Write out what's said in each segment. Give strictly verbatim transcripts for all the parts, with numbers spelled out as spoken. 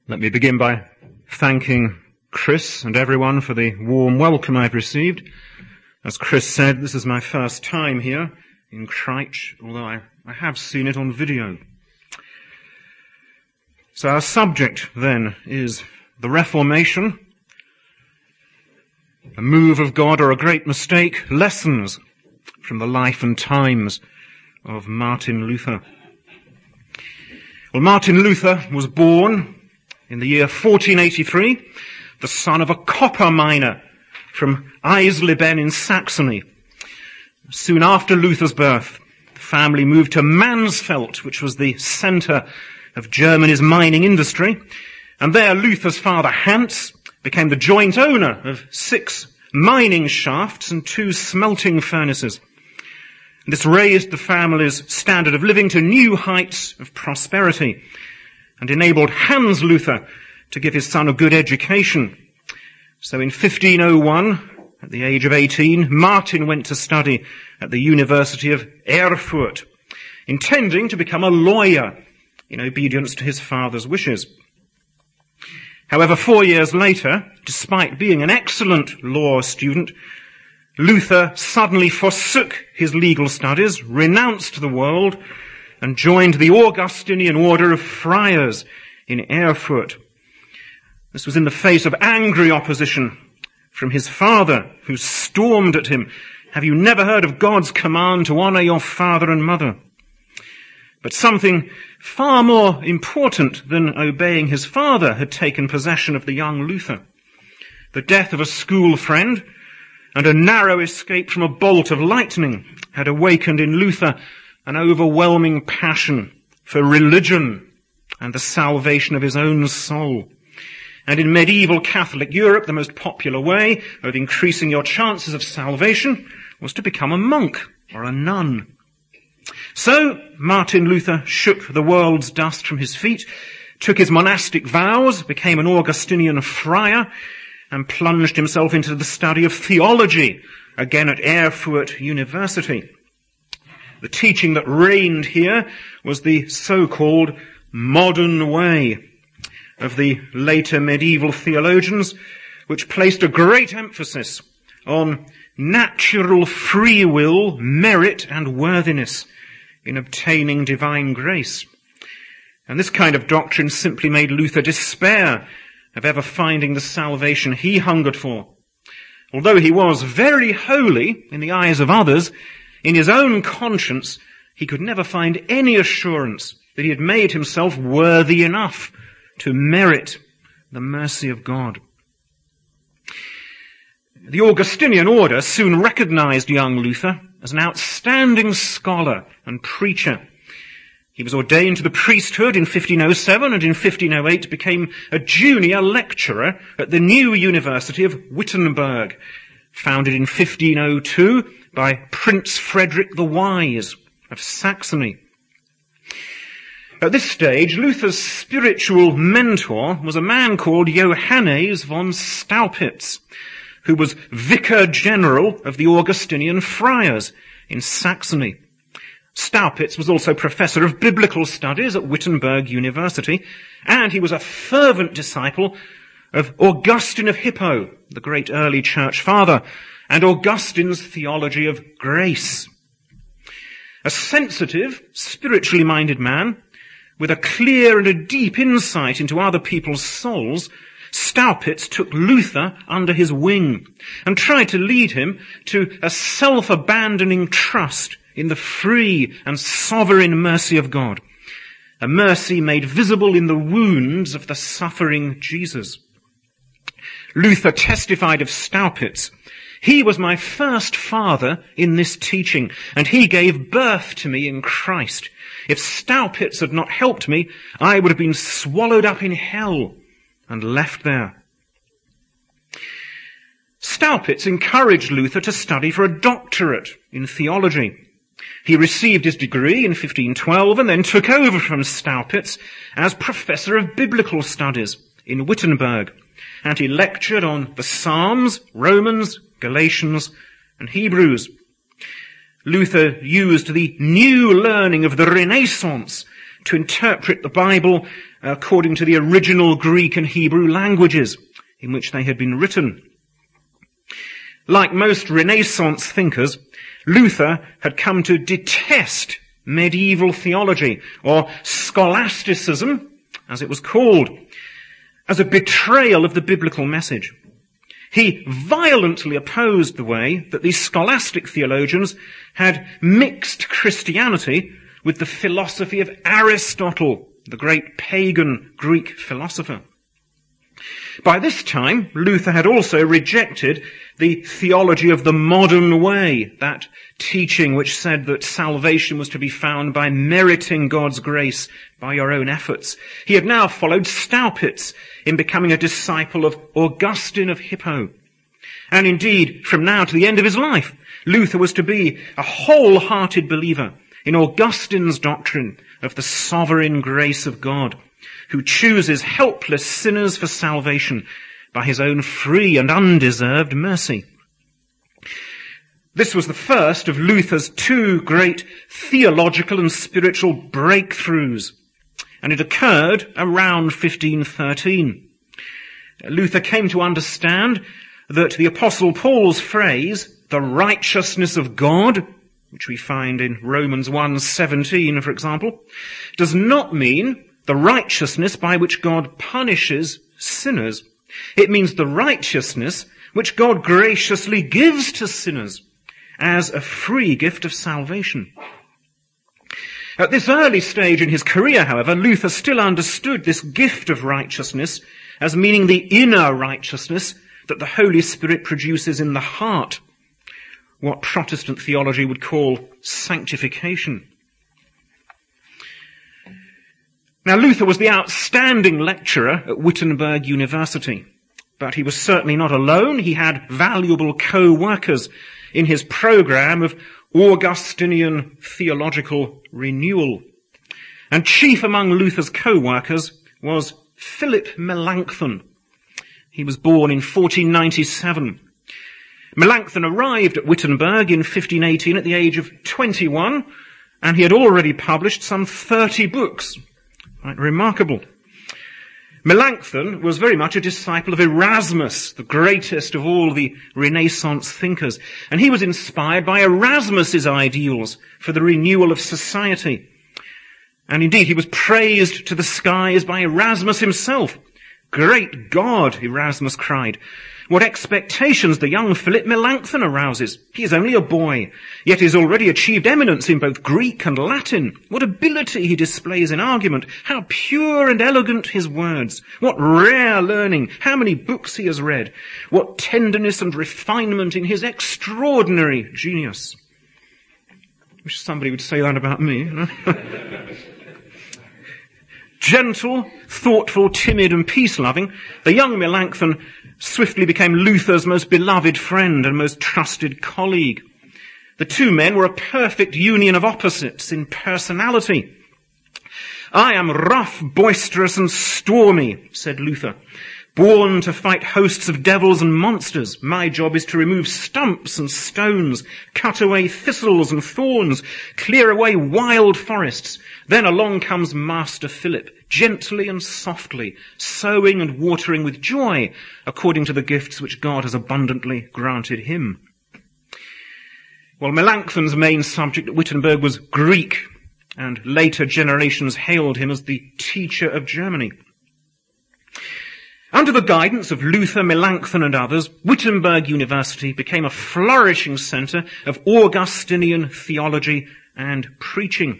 Let me begin by thanking Chris and everyone for the warm welcome I've received. As Chris said, this is my first time here in Christchurch, although I, I have seen it on video. So our subject then is the Reformation, a move of God or a great mistake, lessons from the life and times of Martin Luther. Well, Martin Luther was born in the year fourteen eighty-three, the son of a copper miner from Eisleben in Saxony. Soon after Luther's birth, the family moved to Mansfeld, which was the centre of Germany's mining industry, and there Luther's father Hans became the joint owner of six mining shafts and two smelting furnaces. This raised the family's standard of living to new heights of prosperity and enabled Hans Luther to give his son a good education. So in fifteen oh one, at the age of eighteen, Martin went to study at the University of Erfurt, intending to become a lawyer in obedience to his father's wishes. However, four years later, despite being an excellent law student, Luther suddenly forsook his legal studies, renounced the world, and joined the Augustinian order of friars in Erfurt. This was in the face of angry opposition from his father, who stormed at him, "Have you never heard of God's command to honor your father and mother?" But something far more important than obeying his father had taken possession of the young Luther. The death of a school friend and a narrow escape from a bolt of lightning had awakened in Luther an overwhelming passion for religion and the salvation of his own soul. And in medieval Catholic Europe, the most popular way of increasing your chances of salvation was to become a monk or a nun. So Martin Luther shook the world's dust from his feet, took his monastic vows, became an Augustinian friar, and plunged himself into the study of theology, again at Erfurt University. The teaching that reigned here was the so-called modern way of the later medieval theologians, which placed a great emphasis on natural free will, merit, and worthiness in obtaining divine grace. And this kind of doctrine simply made Luther despair of ever finding the salvation he hungered for. Although he was very holy in the eyes of others, in his own conscience, he could never find any assurance that he had made himself worthy enough to merit the mercy of God. The Augustinian order soon recognized young Luther as an outstanding scholar and preacher. He was ordained to the priesthood in fifteen oh seven and in fifteen oh eight became a junior lecturer at the new University of Wittenberg, founded in fifteen oh two by Prince Frederick the Wise of Saxony. At this stage, Luther's spiritual mentor was a man called Johannes von Staupitz, who was Vicar General of the Augustinian Friars in Saxony. Staupitz was also professor of biblical studies at Wittenberg University, and he was a fervent disciple of Augustine of Hippo, the great early church father, and Augustine's theology of grace. A sensitive, spiritually minded man, with a clear and a deep insight into other people's souls, Staupitz took Luther under his wing and tried to lead him to a self-abandoning trust in the free and sovereign mercy of God, a mercy made visible in the wounds of the suffering Jesus. Luther testified of Staupitz, "He was my first father in this teaching, and he gave birth to me in Christ. If Staupitz had not helped me, I would have been swallowed up in hell and left there." Staupitz encouraged Luther to study for a doctorate in theology. He received his degree in fifteen twelve and then took over from Staupitz as professor of biblical studies in Wittenberg, and he lectured on the Psalms, Romans, Galatians, and Hebrews. Luther used the new learning of the Renaissance to interpret the Bible according to the original Greek and Hebrew languages in which they had been written. Like most Renaissance thinkers, Luther had come to detest medieval theology, or scholasticism, as it was called, as a betrayal of the biblical message. He violently opposed the way that these scholastic theologians had mixed Christianity with the philosophy of Aristotle, the great pagan Greek philosopher. By this time, Luther had also rejected the theology of the modern way, that teaching which said that salvation was to be found by meriting God's grace by your own efforts. He had now followed Staupitz in becoming a disciple of Augustine of Hippo. And indeed, from now to the end of his life, Luther was to be a wholehearted believer in Augustine's doctrine of the sovereign grace of God, who chooses helpless sinners for salvation by his own free and undeserved mercy. This was the first of Luther's two great theological and spiritual breakthroughs, and it occurred around fifteen thirteen. Luther came to understand that the Apostle Paul's phrase, the righteousness of God, which we find in Romans one seventeen, for example, does not mean the righteousness by which God punishes sinners. It means the righteousness which God graciously gives to sinners as a free gift of salvation. At this early stage in his career, however, Luther still understood this gift of righteousness as meaning the inner righteousness that the Holy Spirit produces in the heart, what Protestant theology would call sanctification. Now, Luther was the outstanding lecturer at Wittenberg University, but he was certainly not alone. He had valuable co-workers in his program of Augustinian theological renewal. And chief among Luther's co-workers was Philip Melanchthon. He was born in fourteen ninety-seven. Melanchthon arrived at Wittenberg in fifteen eighteen at the age of twenty-one, and he had already published some thirty books. Quite remarkable. Melanchthon was very much a disciple of Erasmus, the greatest of all the Renaissance thinkers, and he was inspired by Erasmus's ideals for the renewal of society. And indeed, he was praised to the skies by Erasmus himself. "Great God," Erasmus cried, "what expectations the young Philip Melanchthon arouses. He is only a boy, yet he has already achieved eminence in both Greek and Latin. What ability he displays in argument, how pure and elegant his words, what rare learning, how many books he has read, what tenderness and refinement in his extraordinary genius." Wish somebody would say that about me. Gentle, thoughtful, timid, and peace-loving, the young Melanchthon swiftly became Luther's most beloved friend and most trusted colleague. The two men were a perfect union of opposites in personality. "I am rough, boisterous, and stormy," said Luther, "born to fight hosts of devils and monsters. My job is to remove stumps and stones, cut away thistles and thorns, clear away wild forests. Then along comes Master Philip, gently and softly, sowing and watering with joy, according to the gifts which God has abundantly granted him." Well, Melanchthon's main subject at Wittenberg was Greek, and later generations hailed him as the teacher of Germany. Under the guidance of Luther, Melanchthon, and others, Wittenberg University became a flourishing centre of Augustinian theology and preaching.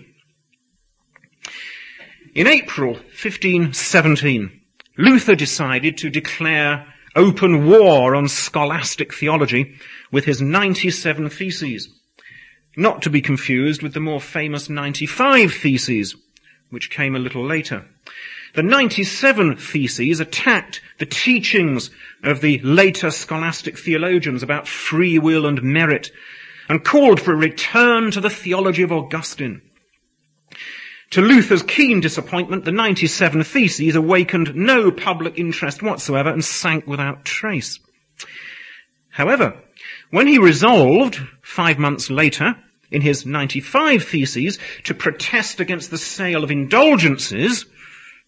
In April fifteen seventeen, Luther decided to declare open war on scholastic theology with his ninety-seven Theses, not to be confused with the more famous ninety-five Theses, which came a little later. The ninety-seven Theses attacked the teachings of the later scholastic theologians about free will and merit, and called for a return to the theology of Augustine. To Luther's keen disappointment, the ninety-seven Theses awakened no public interest whatsoever and sank without trace. However, when he resolved, five months later, in his ninety-five Theses, to protest against the sale of indulgences,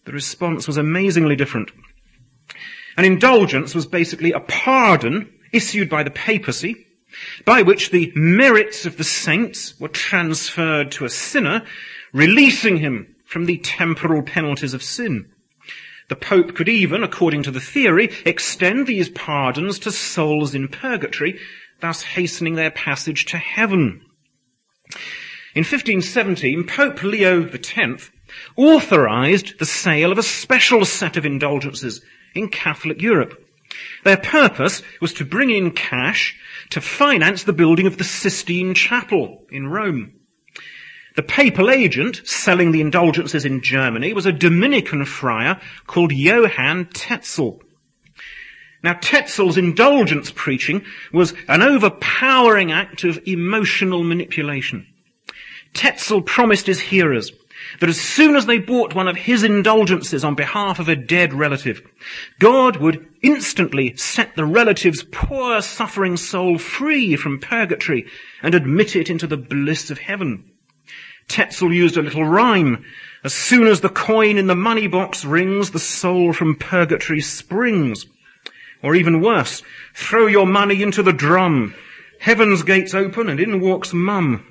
The response was amazingly different. An indulgence was basically a pardon issued by the papacy, by which the merits of the saints were transferred to a sinner, releasing him from the temporal penalties of sin. The Pope could even, according to the theory, extend these pardons to souls in purgatory, thus hastening their passage to heaven. In fifteen seventeen, Pope Leo the tenth authorized the sale of a special set of indulgences in Catholic Europe. Their purpose was to bring in cash to finance the building of the Sistine Chapel in Rome. The papal agent selling the indulgences in Germany was a Dominican friar called Johann Tetzel. Now, Tetzel's indulgence preaching was an overpowering act of emotional manipulation. Tetzel promised his hearers that as soon as they bought one of his indulgences on behalf of a dead relative, God would instantly set the relative's poor suffering soul free from purgatory and admit it into the bliss of heaven. Tetzel used a little rhyme. As soon as the coin in the money box rings, the soul from purgatory springs. Or even worse, throw your money into the drum. Heaven's gates open and in walks mum.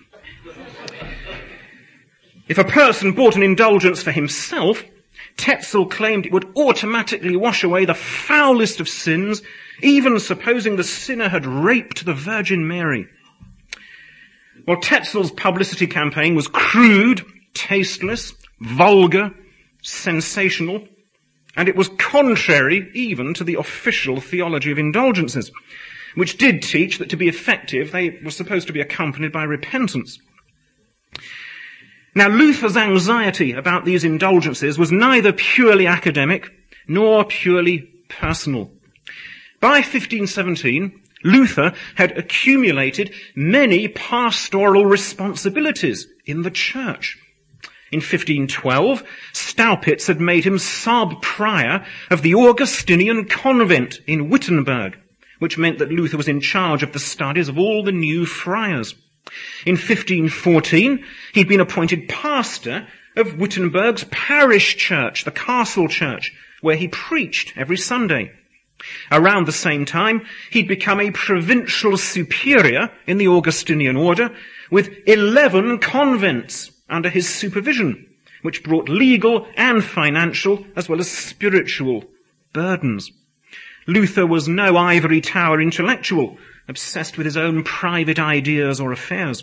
If a person bought an indulgence for himself, Tetzel claimed it would automatically wash away the foulest of sins, even supposing the sinner had raped the Virgin Mary. Well, Tetzel's publicity campaign was crude, tasteless, vulgar, sensational, and it was contrary even to the official theology of indulgences, which did teach that to be effective, they were supposed to be accompanied by repentance. Now, Luther's anxiety about these indulgences was neither purely academic nor purely personal. By fifteen seventeen, Luther had accumulated many pastoral responsibilities in the church. In fifteen twelve, Staupitz had made him sub-prior of the Augustinian convent in Wittenberg, which meant that Luther was in charge of the studies of all the new friars. In fifteen fourteen, he'd been appointed pastor of Wittenberg's parish church, the Castle Church, where he preached every Sunday. Around the same time, he'd become a provincial superior in the Augustinian order, with eleven convents under his supervision, which brought legal and financial as well as spiritual burdens. Luther was no ivory tower intellectual, obsessed with his own private ideas or affairs.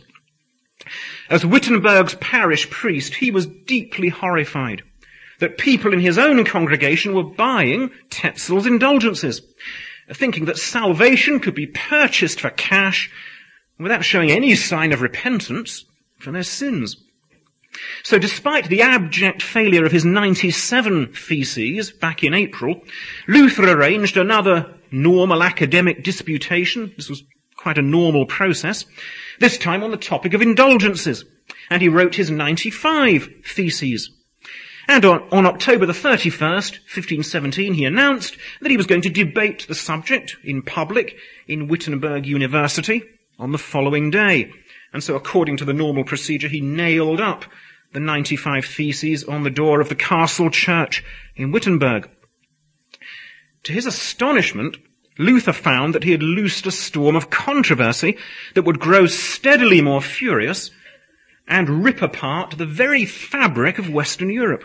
As Wittenberg's parish priest, he was deeply horrified that people in his own congregation were buying Tetzel's indulgences, thinking that salvation could be purchased for cash without showing any sign of repentance for their sins. So despite the abject failure of his ninety-seven theses back in April, Luther arranged another normal academic disputation. This was quite a normal process, this time on the topic of indulgences. And he wrote his ninety-five theses. And on, on October the thirty-first, fifteen seventeen, he announced that he was going to debate the subject in public in Wittenberg University on the following day. And so according to the normal procedure, he nailed up the ninety-five theses on the door of the Castle Church in Wittenberg. To his astonishment, Luther found that he had loosed a storm of controversy that would grow steadily more furious and rip apart the very fabric of Western Europe.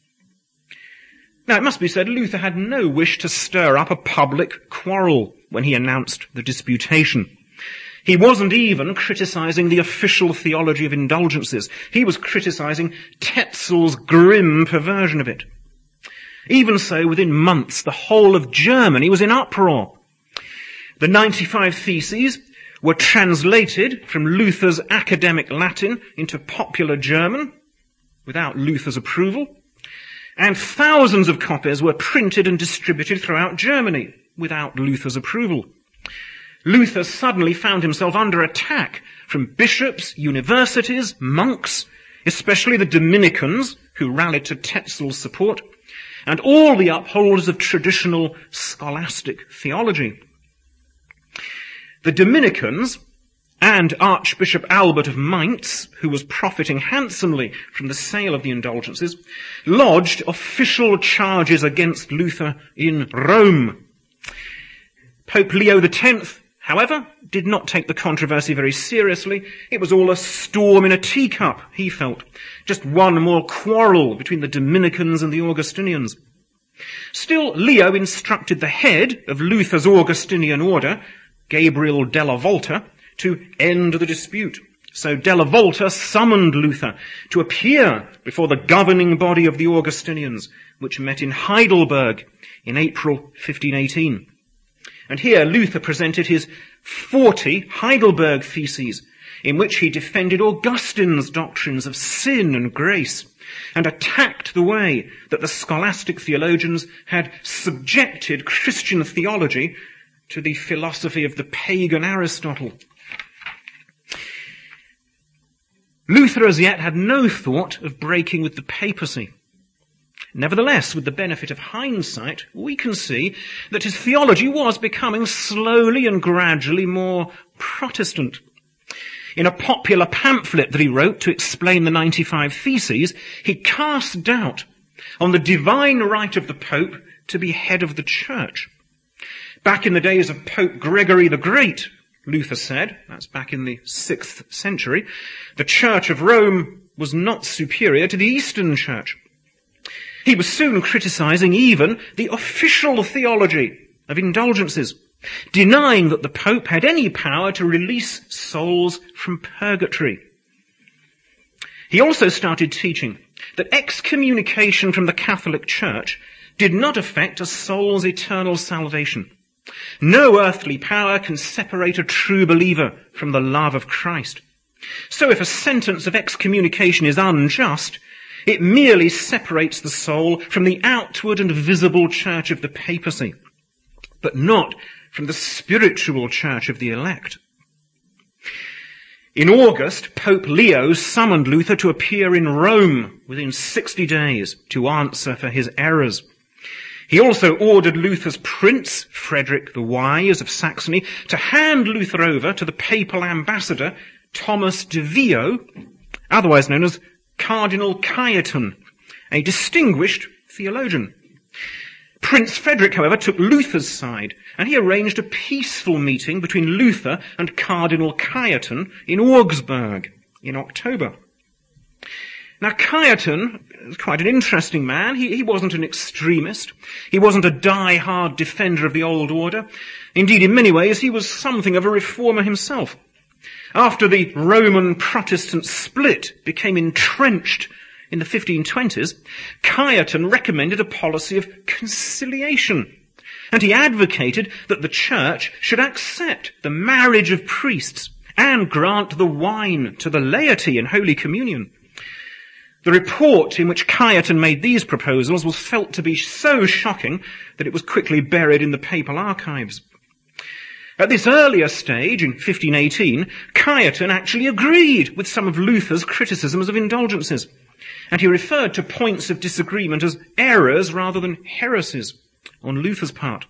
Now, it must be said, Luther had no wish to stir up a public quarrel when he announced the disputation. He wasn't even criticizing the official theology of indulgences. He was criticizing Tetzel's grim perversion of it. Even so, within months, the whole of Germany was in uproar. The ninety-five theses were translated from Luther's academic Latin into popular German without Luther's approval, and thousands of copies were printed and distributed throughout Germany without Luther's approval. Luther suddenly found himself under attack from bishops, universities, monks, especially the Dominicans, who rallied to Tetzel's support, and all the upholders of traditional scholastic theology. The Dominicans and Archbishop Albert of Mainz, who was profiting handsomely from the sale of the indulgences, lodged official charges against Luther in Rome. Pope Leo the Tenth, however, did not take the controversy very seriously. It was all a storm in a teacup, he felt. Just one more quarrel between the Dominicans and the Augustinians. Still, Leo instructed the head of Luther's Augustinian order, Gabriel della Volta, to end the dispute. So della Volta summoned Luther to appear before the governing body of the Augustinians, which met in Heidelberg in April fifteen eighteen. And here Luther presented his forty Heidelberg Theses, in which he defended Augustine's doctrines of sin and grace, and attacked the way that the scholastic theologians had subjected Christian theology to the philosophy of the pagan Aristotle. Luther as yet had no thought of breaking with the papacy. Nevertheless, with the benefit of hindsight, we can see that his theology was becoming slowly and gradually more Protestant. In a popular pamphlet that he wrote to explain the ninety-five Theses, he cast doubt on the divine right of the Pope to be head of the Church. Back in the days of Pope Gregory the Great, Luther said, that's back in the sixth century, the Church of Rome was not superior to the Eastern Church. He was soon criticizing even the official theology of indulgences, denying that the Pope had any power to release souls from purgatory. He also started teaching that excommunication from the Catholic Church did not affect a soul's eternal salvation. No earthly power can separate a true believer from the love of Christ. So if a sentence of excommunication is unjust, it merely separates the soul from the outward and visible church of the papacy, but not from the spiritual church of the elect. In August, Pope Leo summoned Luther to appear in Rome within sixty days to answer for his errors. He also ordered Luther's prince, Frederick the Wise of Saxony, to hand Luther over to the papal ambassador, Thomas de Vio, otherwise known as Cardinal Cajetan, a distinguished theologian. Prince Frederick, however, took Luther's side, and he arranged a peaceful meeting between Luther and Cardinal Cajetan in Augsburg in October. Now, Cajetan is quite an interesting man. He, he wasn't an extremist. He wasn't a die-hard defender of the old order. Indeed, in many ways, he was something of a reformer himself. After the Roman Protestant split became entrenched in the fifteen twenties, Cajetan recommended a policy of conciliation, and he advocated that the Church should accept the marriage of priests and grant the wine to the laity in Holy Communion. The report in which Cajetan made these proposals was felt to be so shocking that it was quickly buried in the papal archives. At this earlier stage, in fifteen eighteen, Cajetan actually agreed with some of Luther's criticisms of indulgences, and he referred to points of disagreement as errors rather than heresies on Luther's part.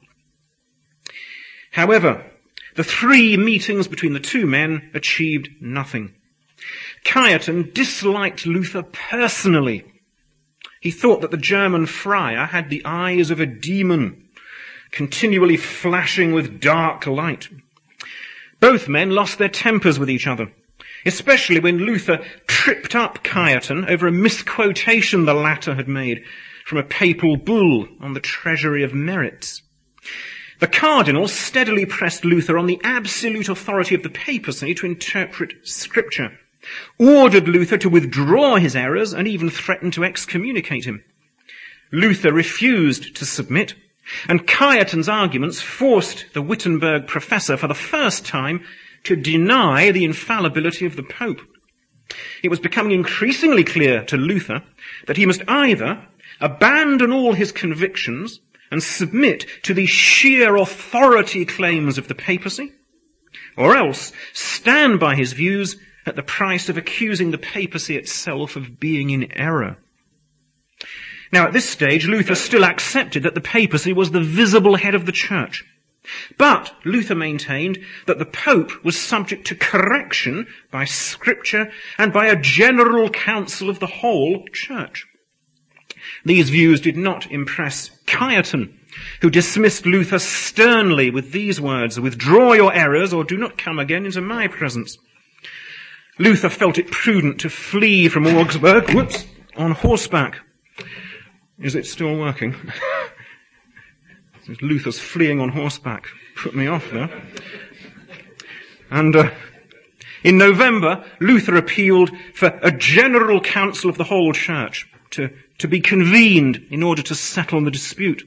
However, the three meetings between the two men achieved nothing. Cajetan disliked Luther personally. He thought that the German friar had the eyes of a demon, continually flashing with dark light. Both men lost their tempers with each other, especially when Luther tripped up Cajetan over a misquotation the latter had made from a papal bull on the treasury of merits. The cardinal steadily pressed Luther on the absolute authority of the papacy to interpret Scripture, ordered Luther to withdraw his errors, and even threatened to excommunicate him. Luther refused to submit, and Cajetan's arguments forced the Wittenberg professor for the first time to deny the infallibility of the Pope. It was becoming increasingly clear to Luther that he must either abandon all his convictions and submit to the sheer authority claims of the papacy, or else stand by his views at the price of accusing the papacy itself of being in error. Now, at this stage, Luther still accepted that the papacy was the visible head of the church, But Luther maintained that the Pope was subject to correction by Scripture and by a general council of the whole Church. These views did not impress Cajetan, who dismissed Luther sternly with these words, "Withdraw your errors or do not come again into my presence." Luther felt it prudent to flee from Augsburg, whoops, on horseback. Is it still working? Luther's fleeing on horseback. Put me off there. And uh, in November, Luther appealed for a general council of the whole Church to, to be convened in order to settle the dispute.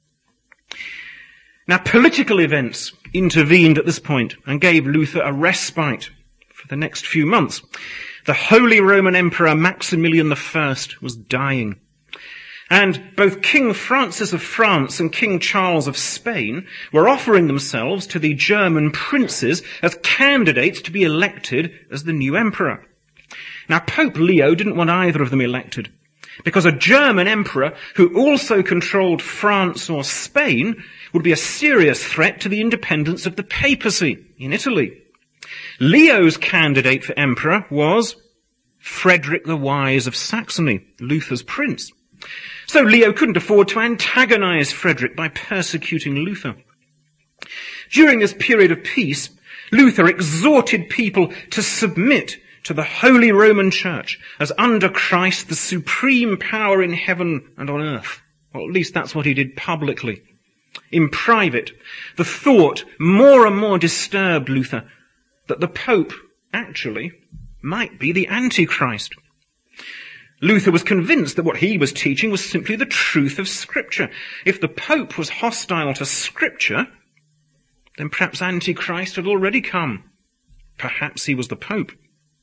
Now, political events intervened at this point and gave Luther a respite for the next few months. The Holy Roman Emperor Maximilian the First was dying. And both King Francis of France and King Charles of Spain were offering themselves to the German princes as candidates to be elected as the new emperor. Now, Pope Leo didn't want either of them elected, because a German emperor who also controlled France or Spain would be a serious threat to the independence of the papacy in Italy. Leo's candidate for emperor was Frederick the Wise of Saxony, Luther's prince. So Leo couldn't afford to antagonize Frederick by persecuting Luther. During this period of peace, Luther exhorted people to submit to the Holy Roman Church as under Christ the supreme power in heaven and on earth. Or at least that's what he did publicly. In private, the thought more and more disturbed Luther that the Pope actually might be the Antichrist. Luther was convinced that what he was teaching was simply the truth of Scripture. If the Pope was hostile to Scripture, then perhaps Antichrist had already come. Perhaps he was the Pope.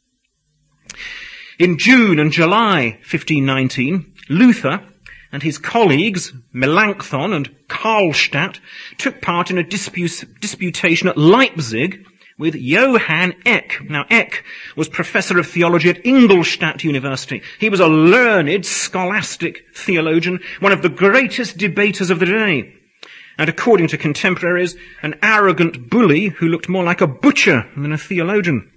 In June and July fifteen nineteen, Luther and his colleagues, Melanchthon and Karlstadt, took part in a dispute, disputation at Leipzig with Johann Eck. Now, Eck was professor of theology at Ingolstadt University. He was a learned, scholastic theologian, one of the greatest debaters of the day, and according to contemporaries, an arrogant bully who looked more like a butcher than a theologian.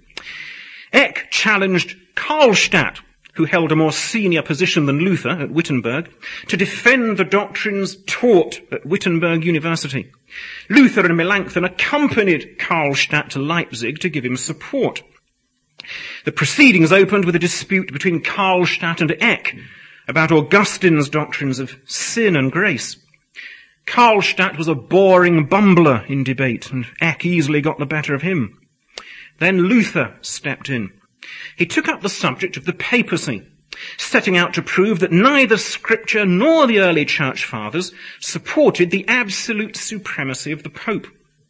Eck challenged Karlstadt, who held a more senior position than Luther at Wittenberg, to defend the doctrines taught at Wittenberg University. Luther and Melanchthon accompanied Karlstadt to Leipzig to give him support. The proceedings opened with a dispute between Karlstadt and Eck about Augustine's doctrines of sin and grace. Karlstadt was a boring bumbler in debate, and Eck easily got the better of him. Then Luther stepped in. He took up the subject of the papacy, setting out to prove that neither Scripture nor the early church fathers supported the absolute supremacy of the Pope.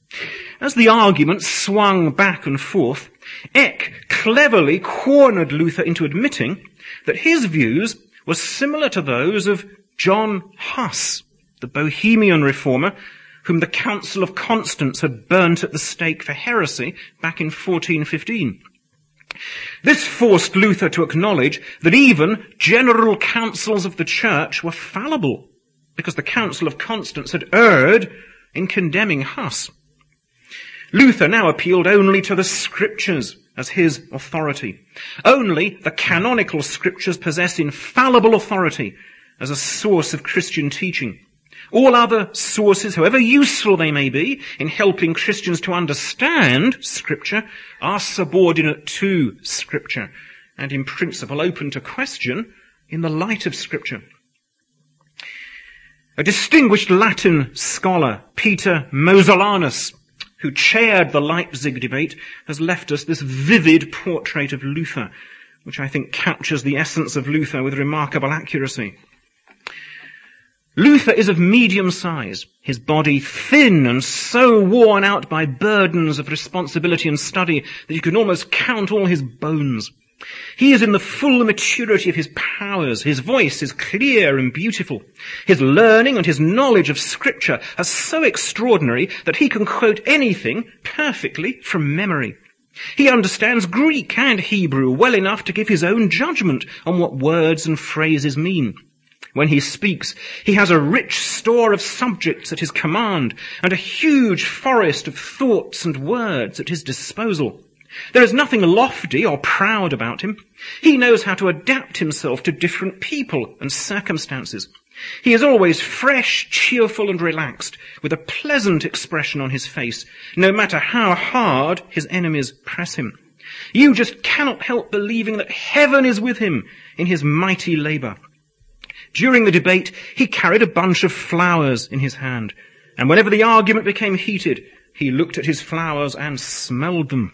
As the argument swung back and forth, Eck cleverly cornered Luther into admitting that his views were similar to those of John Huss, the Bohemian reformer, whom the Council of Constance had burnt at the stake for heresy back in fourteen fifteen. This forced Luther to acknowledge that even general councils of the church were fallible, because the Council of Constance had erred in condemning Huss. Luther now appealed only to the Scriptures as his authority. Only the canonical Scriptures possess infallible authority as a source of Christian teaching. All other sources, however useful they may be in helping Christians to understand Scripture, are subordinate to Scripture and in principle open to question in the light of Scripture. A distinguished Latin scholar, Peter Mosellanus, who chaired the Leipzig debate, has left us this vivid portrait of Luther, which I think captures the essence of Luther with remarkable accuracy. Luther is of medium size, his body thin and so worn out by burdens of responsibility and study that you can almost count all his bones. He is in the full maturity of his powers. His voice is clear and beautiful. His learning and his knowledge of Scripture are so extraordinary that he can quote anything perfectly from memory. He understands Greek and Hebrew well enough to give his own judgment on what words and phrases mean. When he speaks, he has a rich store of subjects at his command and a huge forest of thoughts and words at his disposal. There is nothing lofty or proud about him. He knows how to adapt himself to different people and circumstances. He is always fresh, cheerful, and relaxed, with a pleasant expression on his face, no matter how hard his enemies press him. You just cannot help believing that heaven is with him in his mighty labor. During the debate, he carried a bunch of flowers in his hand, and whenever the argument became heated, he looked at his flowers and smelled them.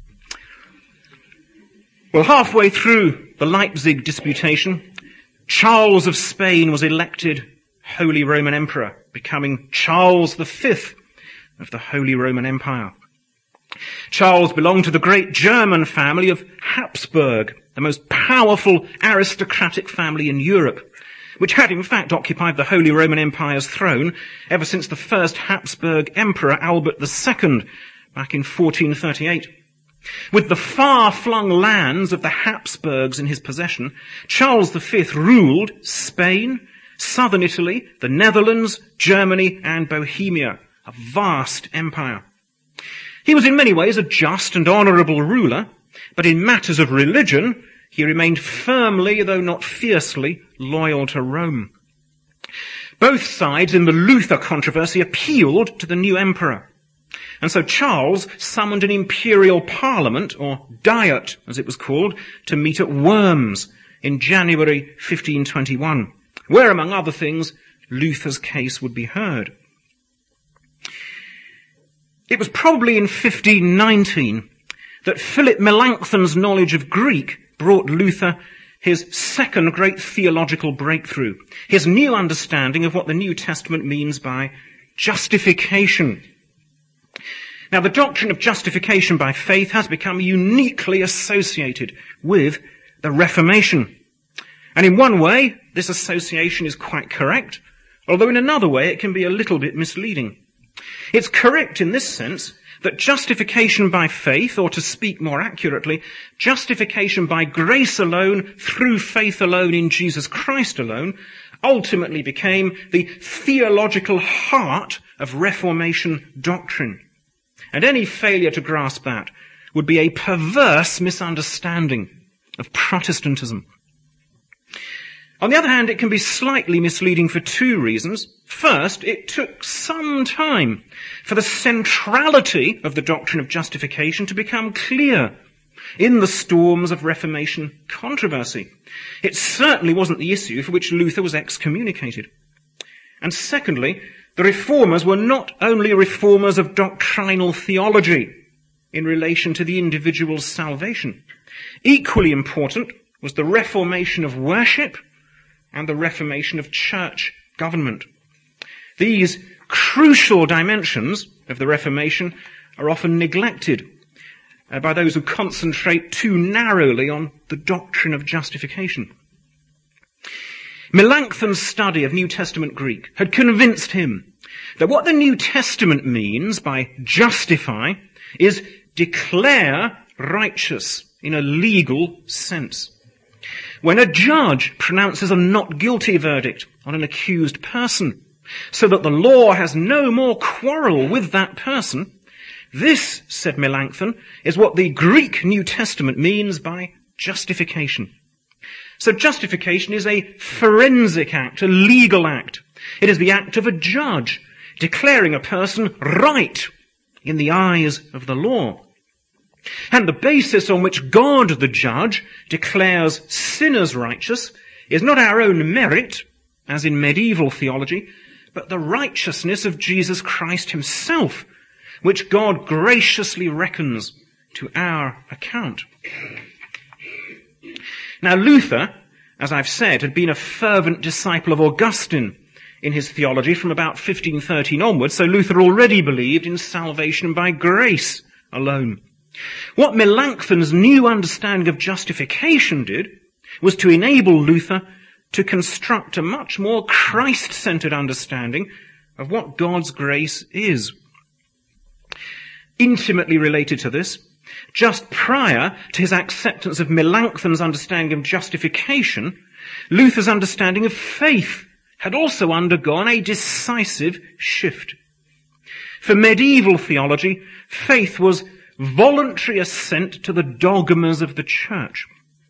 Well, halfway through the Leipzig disputation, Charles of Spain was elected Holy Roman Emperor, becoming Charles the Fifth of the Holy Roman Empire. Charles belonged to the great German family of Habsburg, the most powerful aristocratic family in Europe, which had in fact occupied the Holy Roman Empire's throne ever since the first Habsburg Emperor Albert the Second back in fourteen thirty-eight. With the far-flung lands of the Habsburgs in his possession, Charles the Fifth ruled Spain, southern Italy, the Netherlands, Germany, and Bohemia, a vast empire. He was in many ways a just and honourable ruler, but in matters of religion, he remained firmly, though not fiercely, loyal to Rome. Both sides in the Luther controversy appealed to the new emperor. And so Charles summoned an imperial parliament, or diet as it was called, to meet at Worms in January fifteen twenty-one, where, among other things, Luther's case would be heard. It was probably in fifteen nineteen that Philip Melanchthon's knowledge of Greek brought Luther his second great theological breakthrough, his new understanding of what the New Testament means by justification. Now, the doctrine of justification by faith has become uniquely associated with the Reformation. And in one way, this association is quite correct, although in another way it can be a little bit misleading. It's correct in this sense that justification by faith, or to speak more accurately, justification by grace alone, through faith alone, in Jesus Christ alone, ultimately became the theological heart of Reformation doctrine. And any failure to grasp that would be a perverse misunderstanding of Protestantism. On the other hand, it can be slightly misleading for two reasons. First, it took some time for the centrality of the doctrine of justification to become clear in the storms of Reformation controversy. It certainly wasn't the issue for which Luther was excommunicated. And secondly, the reformers were not only reformers of doctrinal theology in relation to the individual's salvation. Equally important was the reformation of worship and the reformation of church government. These crucial dimensions of the Reformation are often neglected uh, by those who concentrate too narrowly on the doctrine of justification. Melanchthon's study of New Testament Greek had convinced him that what the New Testament means by justify is declare righteous in a legal sense. When a judge pronounces a not guilty verdict on an accused person, so that the law has no more quarrel with that person, this, said Melanchthon, is what the Greek New Testament means by justification. So justification is a forensic act, a legal act. It is the act of a judge declaring a person right in the eyes of the law. And the basis on which God, the judge, declares sinners righteous is not our own merit, as in medieval theology, but the righteousness of Jesus Christ himself, which God graciously reckons to our account. Now, Luther, as I've said, had been a fervent disciple of Augustine in his theology from about fifteen thirteen onwards, so Luther already believed in salvation by grace alone. What Melanchthon's new understanding of justification did was to enable Luther to construct a much more Christ-centered understanding of what God's grace is. Intimately related to this, just prior to his acceptance of Melanchthon's understanding of justification, Luther's understanding of faith had also undergone a decisive shift. For medieval theology, faith was voluntary assent to the dogmas of the church.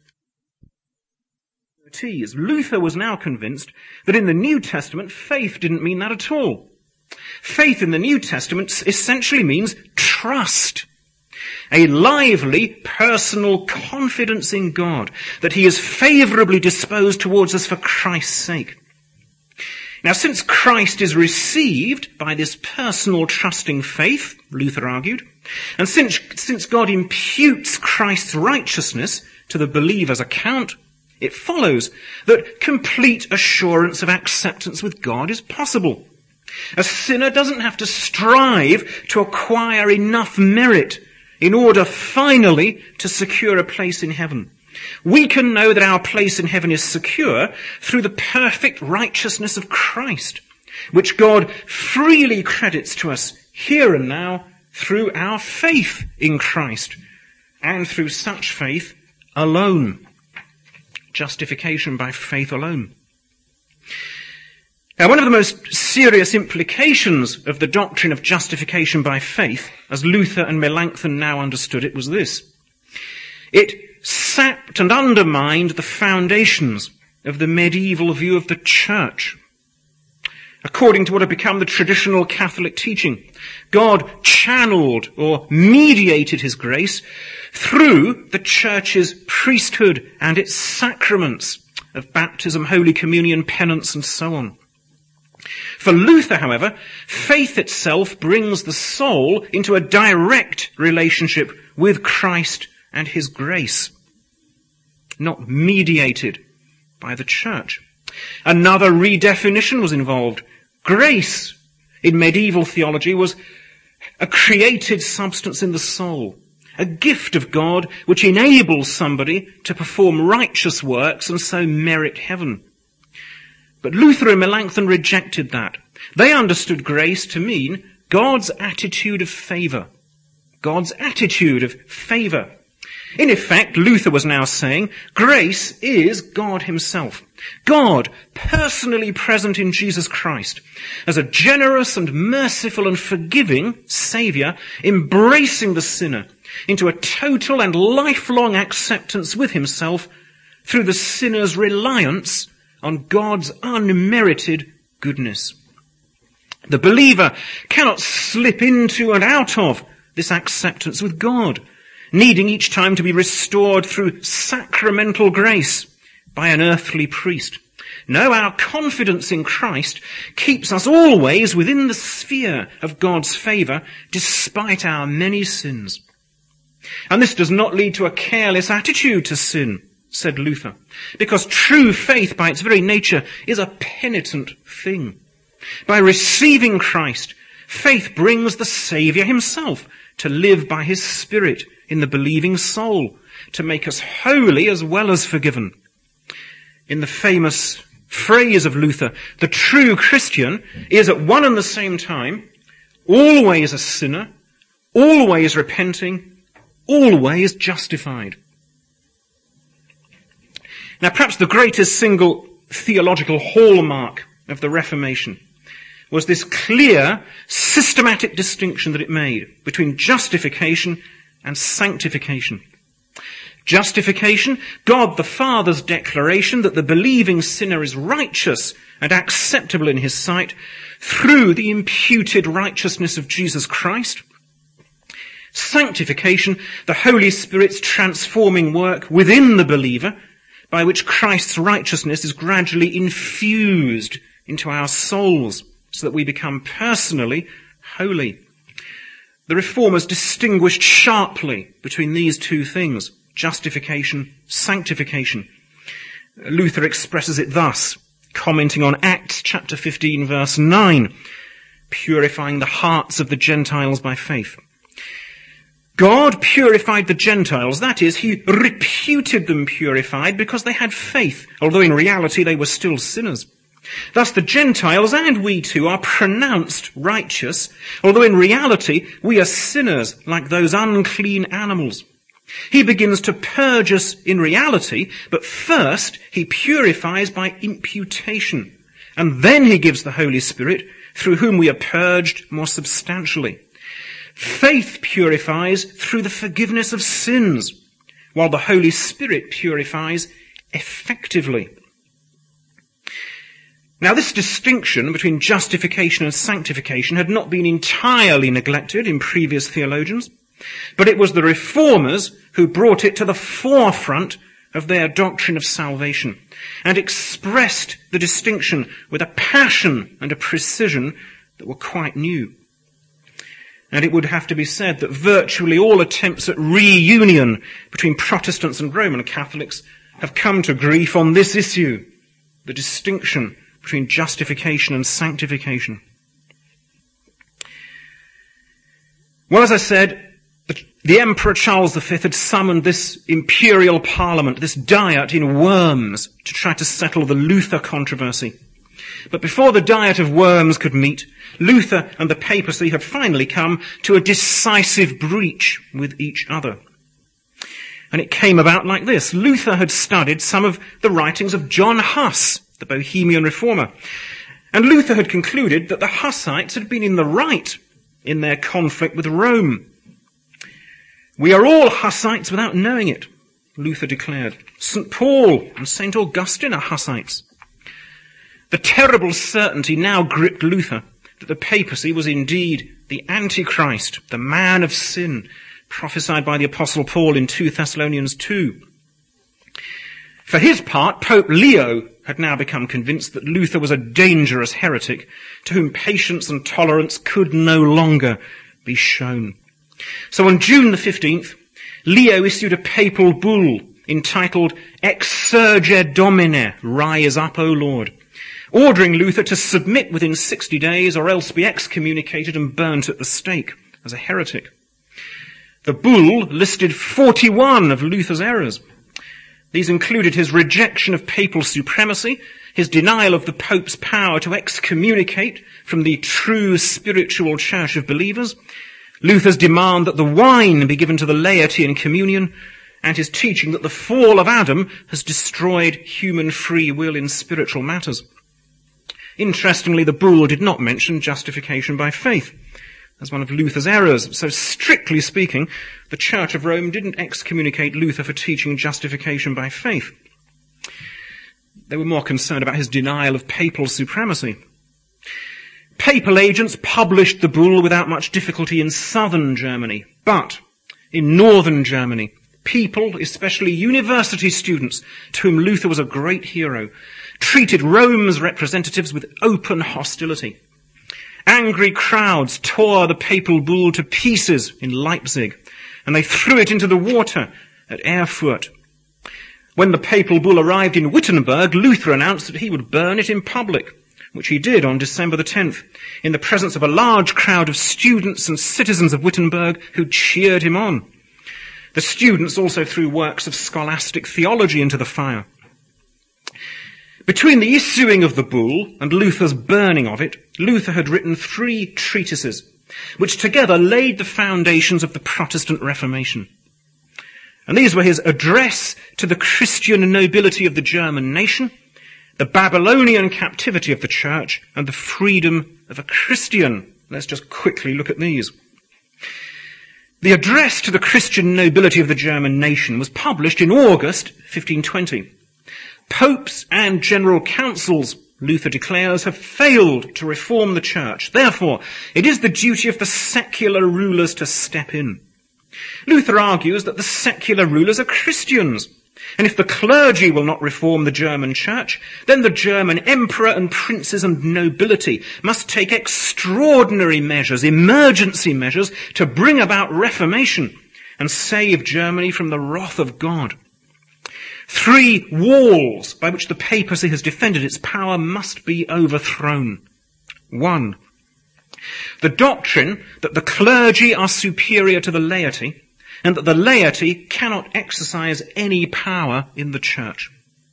Luther was now convinced that in the New Testament, faith didn't mean that at all. Faith in the New Testament essentially means trust. A lively, personal confidence in God, that he is favourably disposed towards us for Christ's sake. Now, since Christ is received by this personal trusting faith, Luther argued, and since, since God imputes Christ's righteousness to the believer's account, it follows that complete assurance of acceptance with God is possible. A sinner doesn't have to strive to acquire enough merit in order finally to secure a place in heaven. We can know that our place in heaven is secure through the perfect righteousness of Christ, which God freely credits to us here and now through our faith in Christ, and through such faith alone. Justification by faith alone. Now, one of the most serious implications of the doctrine of justification by faith, as Luther and Melanchthon now understood it, was this. It sapped and undermined the foundations of the medieval view of the church. According to what had become the traditional Catholic teaching, God channeled or mediated his grace through the church's priesthood and its sacraments of baptism, Holy Communion, penance, and so on. For Luther, however, faith itself brings the soul into a direct relationship with Christ and his grace, not mediated by the church. Another redefinition was involved. Grace in medieval theology was a created substance in the soul, a gift of God which enables somebody to perform righteous works and so merit heaven. But Luther and Melanchthon rejected that. They understood grace to mean God's attitude of favour. God's attitude of favour. In effect, Luther was now saying, grace is God himself. God, personally present in Jesus Christ, as a generous and merciful and forgiving Saviour, embracing the sinner into a total and lifelong acceptance with himself through the sinner's reliance on God's unmerited goodness. The believer cannot slip into and out of this acceptance with God, needing each time to be restored through sacramental grace by an earthly priest. No, our confidence in Christ keeps us always within the sphere of God's favour, despite our many sins. And this does not lead to a careless attitude to sin, said Luther, because true faith by its very nature is a penitent thing. By receiving Christ, faith brings the Saviour himself to live by his Spirit in the believing soul, to make us holy as well as forgiven. In the famous phrase of Luther, the true Christian is at one and the same time always a sinner, always repenting, always justified. Now, perhaps the greatest single theological hallmark of the Reformation was this clear, systematic distinction that it made between justification and sanctification. Justification, God the Father's declaration that the believing sinner is righteous and acceptable in his sight through the imputed righteousness of Jesus Christ. Sanctification, the Holy Spirit's transforming work within the believer, by which Christ's righteousness is gradually infused into our souls so that we become personally holy. The Reformers distinguished sharply between these two things, justification, sanctification. Luther expresses it thus, commenting on Acts chapter fifteen, verse nine, purifying the hearts of the Gentiles by faith. God purified the Gentiles, that is, he reputed them purified because they had faith, although in reality they were still sinners. Thus the Gentiles and we too are pronounced righteous, although in reality we are sinners like those unclean animals. He begins to purge us in reality, but first he purifies by imputation. And then he gives the Holy Spirit, through whom we are purged more substantially. Faith purifies through the forgiveness of sins, while the Holy Spirit purifies effectively. Now, this distinction between justification and sanctification had not been entirely neglected in previous theologians, but it was the reformers who brought it to the forefront of their doctrine of salvation and expressed the distinction with a passion and a precision that were quite new. And it would have to be said that virtually all attempts at reunion between Protestants and Roman Catholics have come to grief on this issue, the distinction between justification and sanctification. Well, as I said, the, the Emperor Charles the Fifth had summoned this imperial parliament, this diet in Worms, to try to settle the Luther controversy. But before the Diet of Worms could meet, Luther and the papacy had finally come to a decisive breach with each other. And it came about like this. Luther had studied some of the writings of John Huss, the Bohemian reformer. And Luther had concluded that the Hussites had been in the right in their conflict with Rome. We are all Hussites without knowing it, Luther declared. Saint Paul and Saint Augustine are Hussites. The terrible certainty now gripped Luther that the papacy was indeed the Antichrist, the man of sin, prophesied by the Apostle Paul in Second Thessalonians two. For his part, Pope Leo had now become convinced that Luther was a dangerous heretic to whom patience and tolerance could no longer be shown. So on June the fifteenth, Leo issued a papal bull entitled Exsurge Domine, Rise Up, O Lord, ordering Luther to submit within sixty days or else be excommunicated and burnt at the stake as a heretic. The bull listed forty-one of Luther's errors. These included his rejection of papal supremacy, his denial of the Pope's power to excommunicate from the true spiritual church of believers, Luther's demand that the wine be given to the laity in communion, and his teaching that the fall of Adam has destroyed human free will in spiritual matters. Interestingly, the bull did not mention justification by faith as one of Luther's errors. So strictly speaking, the Church of Rome didn't excommunicate Luther for teaching justification by faith. They were more concerned about his denial of papal supremacy. Papal agents published the bull without much difficulty in southern Germany, but in northern Germany, people, especially university students, to whom Luther was a great hero, treated Rome's representatives with open hostility. Angry crowds tore the papal bull to pieces in Leipzig, and they threw it into the water at Erfurt. When the papal bull arrived in Wittenberg, Luther announced that he would burn it in public, which he did on December the tenth, in the presence of a large crowd of students and citizens of Wittenberg who cheered him on. The students also threw works of scholastic theology into the fire. Between the issuing of the bull and Luther's burning of it, Luther had written three treatises, which together laid the foundations of the Protestant Reformation. And these were his Address to the Christian Nobility of the German Nation, the Babylonian Captivity of the Church, and the Freedom of a Christian. Let's just quickly look at these. The Address to the Christian Nobility of the German Nation was published in August fifteen twenty. Popes and general councils, Luther declares, have failed to reform the church. Therefore, it is the duty of the secular rulers to step in. Luther argues that the secular rulers are Christians, and if the clergy will not reform the German church, then the German emperor and princes and nobility must take extraordinary measures, emergency measures, to bring about reformation and save Germany from the wrath of God. Three walls by which the papacy has defended its power must be overthrown. One, the doctrine that the clergy are superior to the laity and that the laity cannot exercise any power in the church.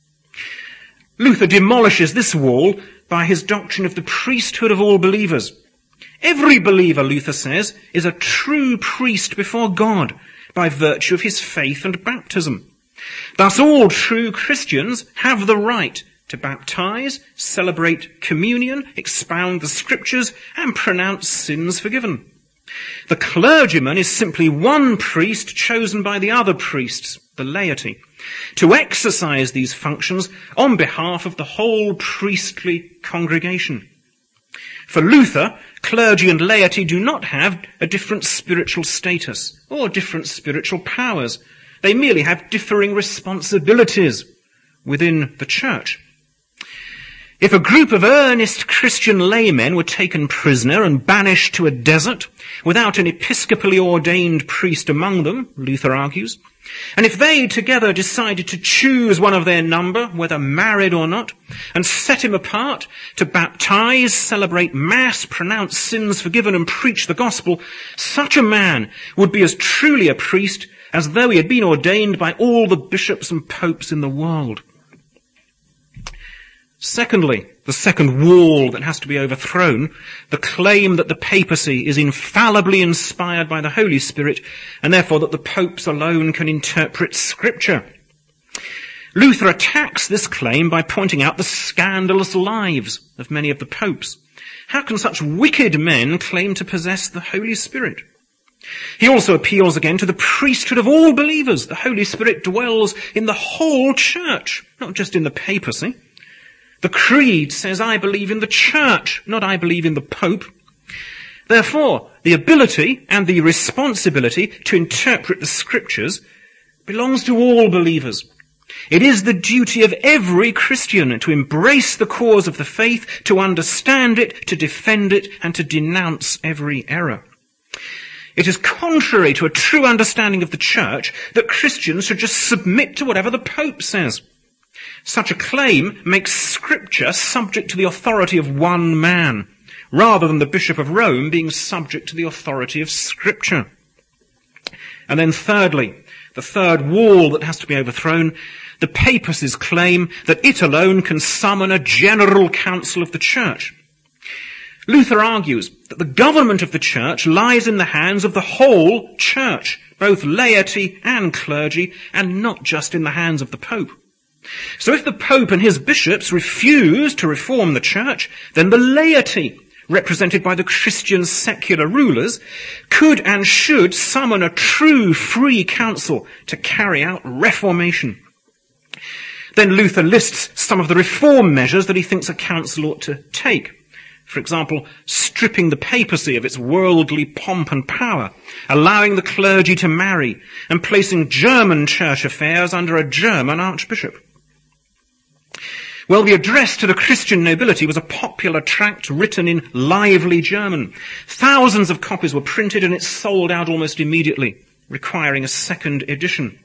Luther demolishes this wall by his doctrine of the priesthood of all believers. Every believer, Luther says, is a true priest before God, by virtue of his faith and baptism. Thus all true Christians have the right to baptize, celebrate communion, expound the scriptures, and pronounce sins forgiven. The clergyman is simply one priest chosen by the other priests, the laity, to exercise these functions on behalf of the whole priestly congregation. For Luther, clergy and laity do not have a different spiritual status or different spiritual powers. They merely have differing responsibilities within the church. If a group of earnest Christian laymen were taken prisoner and banished to a desert without an episcopally ordained priest among them, Luther argues, and if they together decided to choose one of their number, whether married or not, and set him apart to baptize, celebrate mass, pronounce sins forgiven, and preach the gospel, such a man would be as truly a priest as though he had been ordained by all the bishops and popes in the world. Secondly, the second wall that has to be overthrown, the claim that the papacy is infallibly inspired by the Holy Spirit, and therefore that the popes alone can interpret Scripture. Luther attacks this claim by pointing out the scandalous lives of many of the popes. How can such wicked men claim to possess the Holy Spirit? He also appeals again to the priesthood of all believers. The Holy Spirit dwells in the whole church, not just in the papacy. The creed says, I believe in the church, not I believe in the pope. Therefore, the ability and the responsibility to interpret the scriptures belongs to all believers. It is the duty of every Christian to embrace the cause of the faith, to understand it, to defend it, and to denounce every error. It is contrary to a true understanding of the church that Christians should just submit to whatever the pope says. Such a claim makes Scripture subject to the authority of one man, rather than the Bishop of Rome being subject to the authority of Scripture. And then thirdly, the third wall that has to be overthrown, the papacy's claim that it alone can summon a general council of the church. Luther argues that the government of the church lies in the hands of the whole church, both laity and clergy, and not just in the hands of the pope. So if the Pope and his bishops refuse to reform the church, then the laity, represented by the Christian secular rulers, could and should summon a true free council to carry out reformation. Then Luther lists some of the reform measures that he thinks a council ought to take. For example, stripping the papacy of its worldly pomp and power, allowing the clergy to marry, and placing German church affairs under a German archbishop. Well, the address to the Christian nobility was a popular tract written in lively German. Thousands of copies were printed and it sold out almost immediately, requiring a second edition.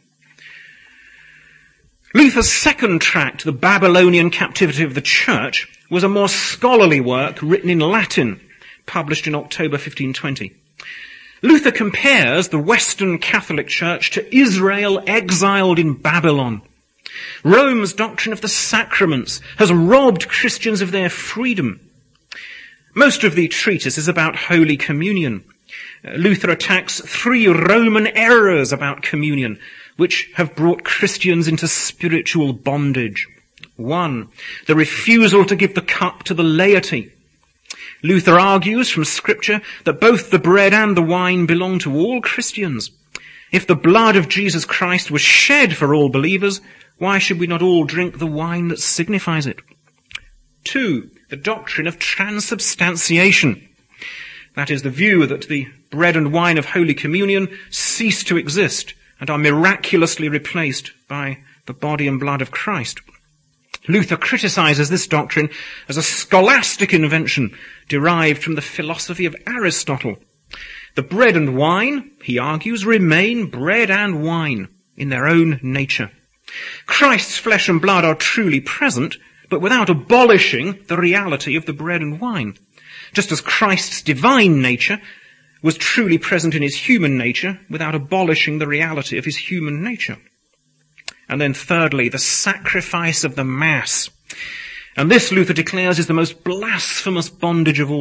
Luther's second tract, The Babylonian Captivity of the Church, was a more scholarly work written in Latin, published in October fifteen twenty. Luther compares the Western Catholic Church to Israel exiled in Babylon. Rome's doctrine of the sacraments has robbed Christians of their freedom. Most of the treatise is about Holy Communion. Luther attacks three Roman errors about communion, which have brought Christians into spiritual bondage. One, the refusal to give the cup to the laity. Luther argues from Scripture that both the bread and the wine belong to all Christians. If the blood of Jesus Christ was shed for all believers, why should we not all drink the wine that signifies it? Two, the doctrine of transubstantiation. That is the view that the bread and wine of Holy Communion cease to exist and are miraculously replaced by the body and blood of Christ. Luther criticizes this doctrine as a scholastic invention derived from the philosophy of Aristotle. The bread and wine, he argues, remain bread and wine in their own nature. Christ's flesh and blood are truly present, but without abolishing the reality of the bread and wine. Just as Christ's divine nature was truly present in his human nature, without abolishing the reality of his human nature. And then thirdly, the sacrifice of the Mass. And this, Luther declares, is the most blasphemous bondage of all.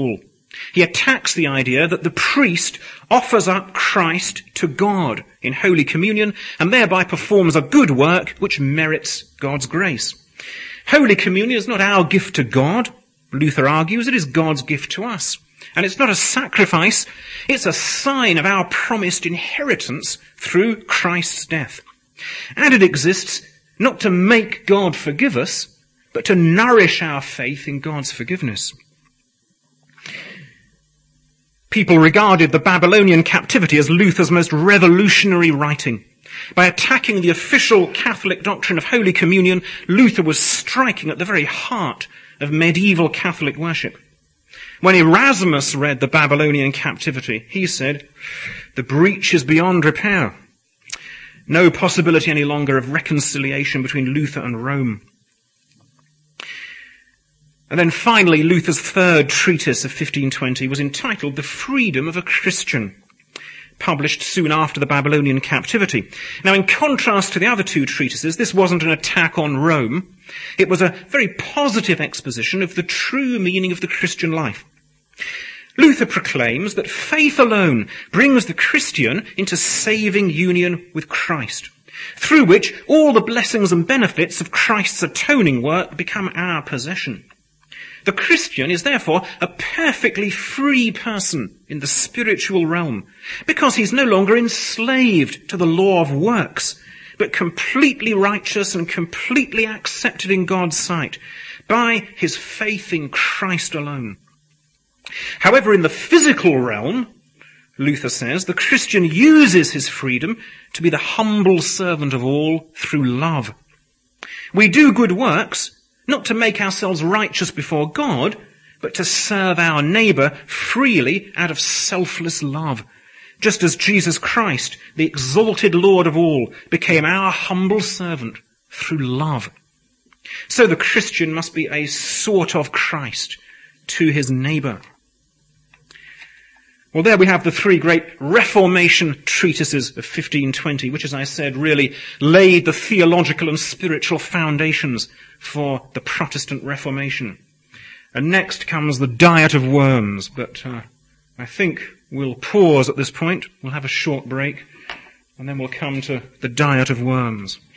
He attacks the idea that the priest offers up Christ to God in Holy Communion and thereby performs a good work which merits God's grace. Holy Communion is not our gift to God. Luther argues it is God's gift to us. And it's not a sacrifice, it's a sign of our promised inheritance through Christ's death. And it exists not to make God forgive us, but to nourish our faith in God's forgiveness. People regarded the Babylonian captivity as Luther's most revolutionary writing. By attacking the official Catholic doctrine of Holy Communion, Luther was striking at the very heart of medieval Catholic worship. When Erasmus read the Babylonian captivity, he said, "The breach is beyond repair. No possibility any longer of reconciliation between Luther and Rome." And then finally, Luther's third treatise of fifteen twenty was entitled The Freedom of a Christian, published soon after the Babylonian captivity. Now, in contrast to the other two treatises, this wasn't an attack on Rome. It was a very positive exposition of the true meaning of the Christian life. Luther proclaims that faith alone brings the Christian into saving union with Christ, through which all the blessings and benefits of Christ's atoning work become our possession. The Christian is therefore a perfectly free person in the spiritual realm, because he's no longer enslaved to the law of works, but completely righteous and completely accepted in God's sight by his faith in Christ alone. However, in the physical realm, Luther says, the Christian uses his freedom to be the humble servant of all through love. We do good works not to make ourselves righteous before God, but to serve our neighbour freely out of selfless love, just as Jesus Christ, the exalted Lord of all, became our humble servant through love. So the Christian must be a sort of Christ to his neighbour. Well, there we have the three great Reformation treatises of fifteen twenty, which, as I said, really laid the theological and spiritual foundations for the Protestant Reformation. And next comes the Diet of Worms, but uh, I think we'll pause at this point. We'll have a short break, and then we'll come to the Diet of Worms.